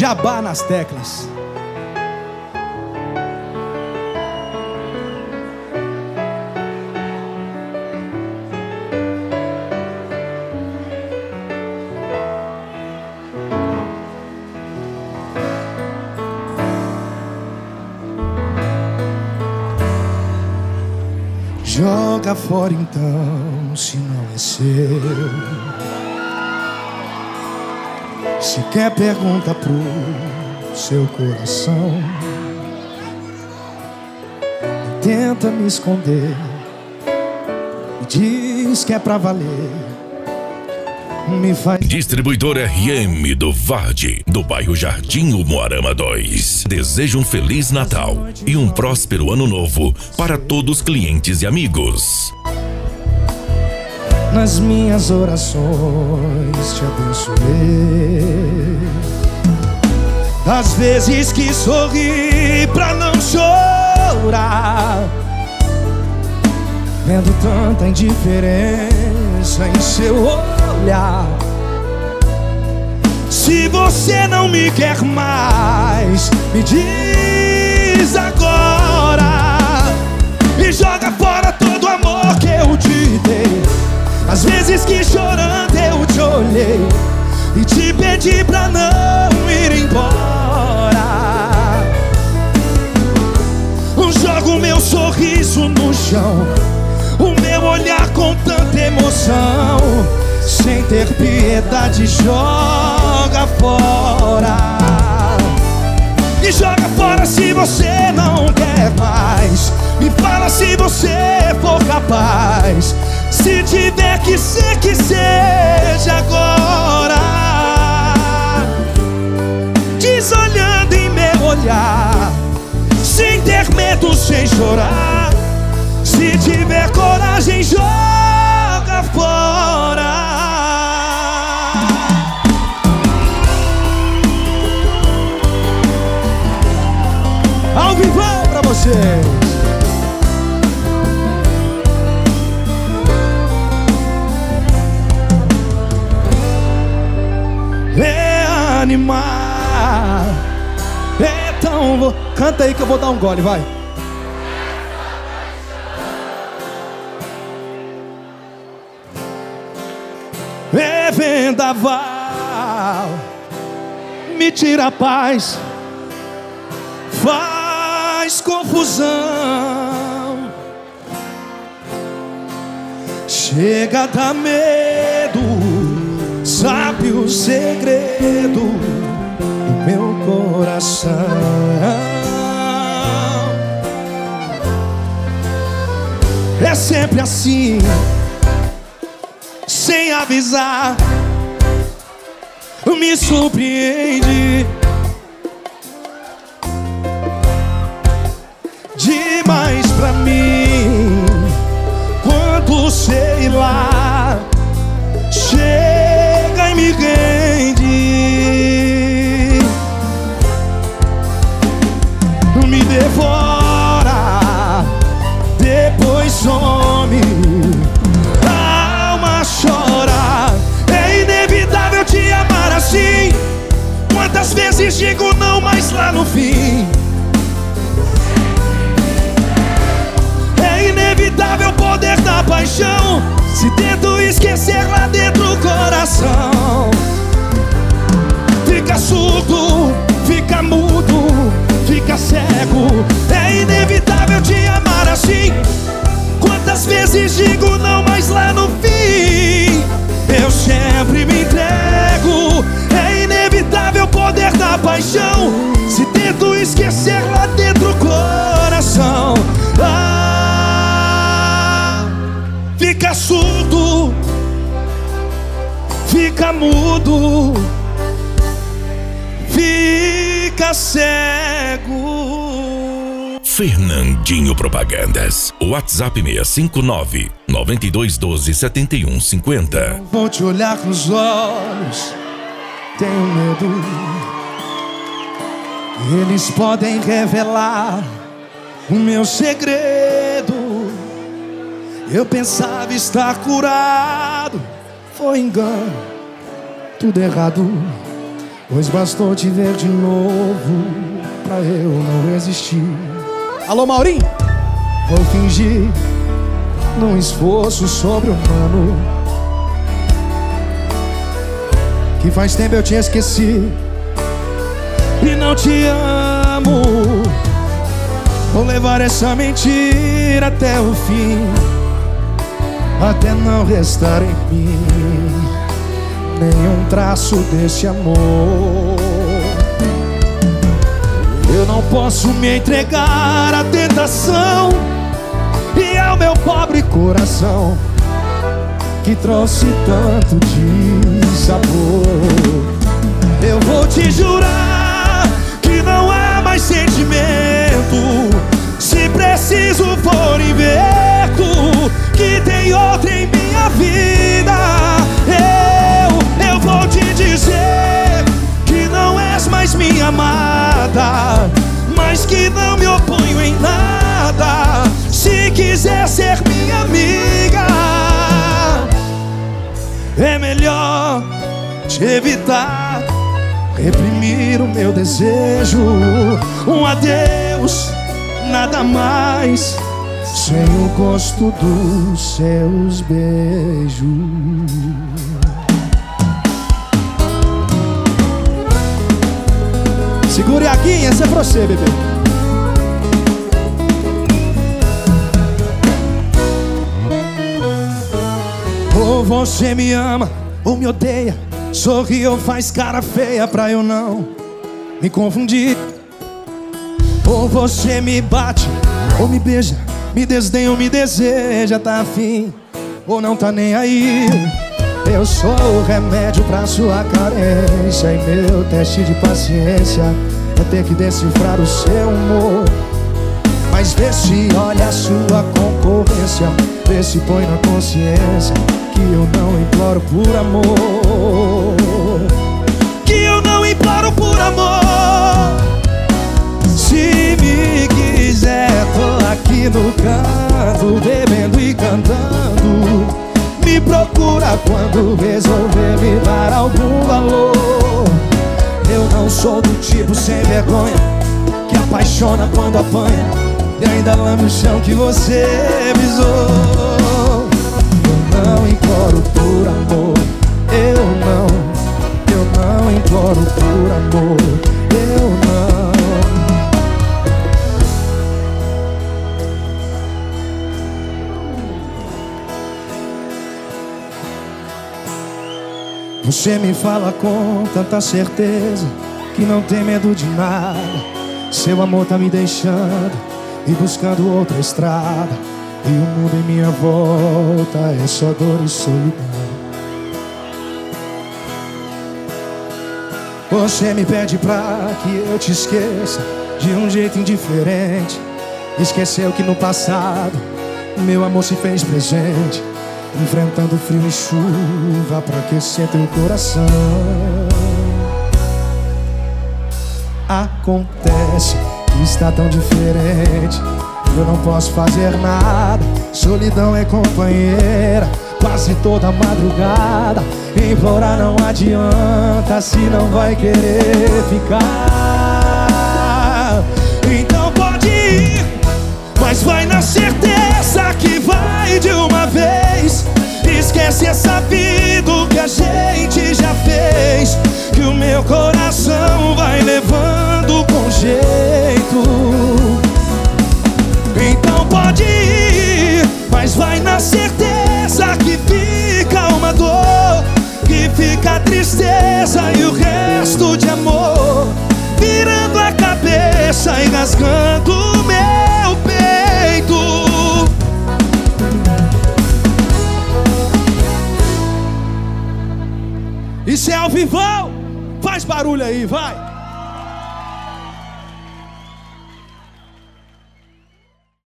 Jabá nas teclas. Joga fora então, se não é seu. Se quer, pergunta pro seu coração. Tenta me esconder e diz que é pra valer. Me faz... Distribuidor RM do Vard, do bairro Jardim Umuarama 2. Deseja um Feliz Natal e um próspero Ano Novo para todos os clientes e amigos. Nas minhas orações te abençoei. Das vezes que sorri pra não chorar, vendo tanta indiferença em seu olhar. Se você não me quer mais, me diz agora. E joga fora todo o amor que eu te dei. Às vezes que chorando eu te olhei e te pedi pra não ir embora. Jogo meu sorriso no chão, o meu olhar com tanta emoção. Sem ter piedade joga fora. E joga fora se você não quer mais. Me fala se você for capaz. Se tiver que ser, que seja agora. Diz olhando em meu olhar, sem ter medo, sem chorar. Se tiver coragem, joga fora. Ao vivão pra vocês. Reanimar. Então, canta aí que eu vou dar um gole, vai. Vendaval, me tira a paz, faz confusão. Chega a dar medo, sabe o segredo do meu coração. É sempre assim, sem avisar, me surpreende demais pra mim. Quando sei lá, chega e me rende, me devora, depois some. Chora, é inevitável te amar assim. Quantas vezes digo não, mas lá no fim é inevitável poder da paixão. Se tento esquecer lá dentro do coração, fica surdo, fica mudo, fica cego. É inevitável te amar assim. Quantas vezes digo não, mas lá no fim eu sempre me entrego. É inevitável o poder da paixão. Se tento esquecer lá dentro do coração, fica surdo, fica mudo, fica cego. Fernandinho Propagandas. WhatsApp 659-9212-7150. Vou te olhar nos olhos, tenho medo. Eles podem revelar o meu segredo. Eu pensava estar curado, foi engano, tudo errado. pois bastou te ver de novo pra eu não existir. Alô, Maurinho? Vou fingir num esforço sobre-humano que faz tempo eu te esqueci e não te amo. Vou levar essa mentira até o fim, até não restar em mim nenhum traço desse amor. Eu não posso me entregar à tentação e ao meu pobre coração que trouxe tanto dissabor. Eu vou te jurar que não há mais sentimento. Se preciso for invento que tem outra em minha vida. Eu vou te dizer que não és mais minha amada, mas que não me oponho em nada. Se quiser ser minha amiga, é melhor te evitar, reprimir o meu desejo. Um adeus, nada mais, sem o gosto dos seus beijos. Segure aqui, essa é pra você, bebê. Ou você me ama ou me odeia, sorri ou faz cara feia pra eu não me confundir. Ou você me bate ou me beija, me desdenha ou me deseja, tá afim ou não tá nem aí. Eu sou o remédio pra sua carência, e meu teste de paciência é ter que decifrar o seu humor. Mas vê se olha a sua concorrência, vê se põe na consciência que eu não imploro por amor, que eu não imploro por amor. Se me quiser, tô aqui no canto, bebendo e cantando. Me procura quando resolver me dar algum valor. Eu não sou do tipo sem vergonha que apaixona quando apanha e ainda lambe o chão que você pisou. Eu não imploro por amor, eu não imploro por amor, eu não. Você me fala com tanta certeza que não tem medo de nada. Seu amor tá me deixando e buscando outra estrada, e o mundo em minha volta é só dor e solidão. Você me pede pra que eu te esqueça de um jeito indiferente. Esqueceu que no passado meu amor se fez presente, enfrentando frio e chuva pra aquecer teu coração. Acontece que está tão diferente, eu não posso fazer nada. Solidão é companheira quase toda madrugada. Implorar não adianta se não vai querer ficar. Então pode ir, mas vai na certeza que vai de uma vez. Esquece essa vida que a gente já fez, que o meu coração vai levando com jeito. Então pode ir, mas vai na certeza que fica uma dor, que fica a tristeza e o resto de amor virando a cabeça e rasgando o meu peito. Isso é ao vivo, faz barulho aí, vai!